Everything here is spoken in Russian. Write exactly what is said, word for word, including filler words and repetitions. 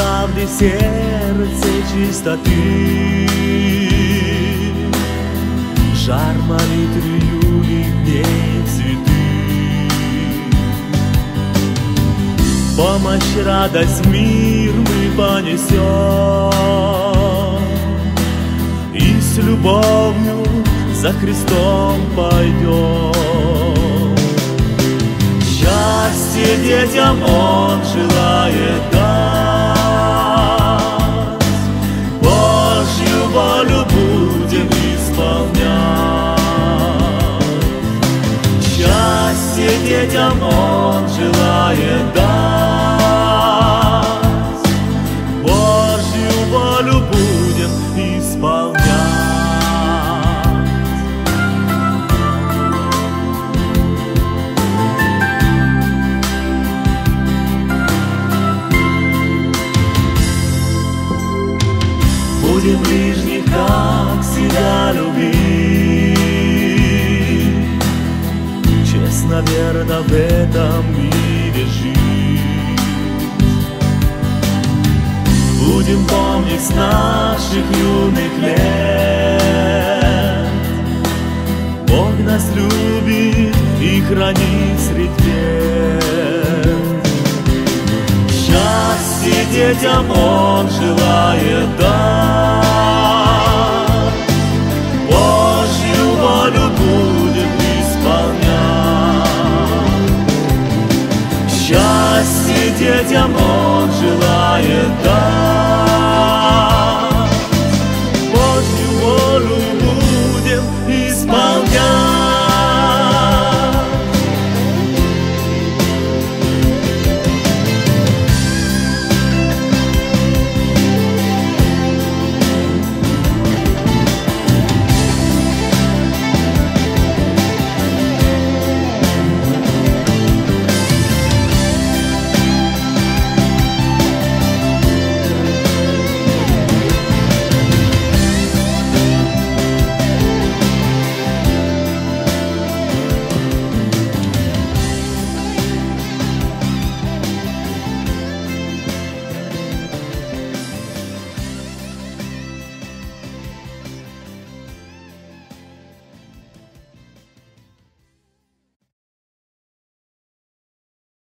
правды в сердце чистоты, жар молитвы юных дней святых. Помощь, радость, мир мы понесем, и с любовью за Христом пойдем. Счастье детям Он желает дать, Божью волю будем исполнять. Счастье детям Он желает дать, Божью волю будем исполнять. Будем ближних, как себя любить, честно, верно в этом мире жить. Будем помнить с наших юных лет, Бог нас любит и хранит средь бед. Счастье детям Он желает дать,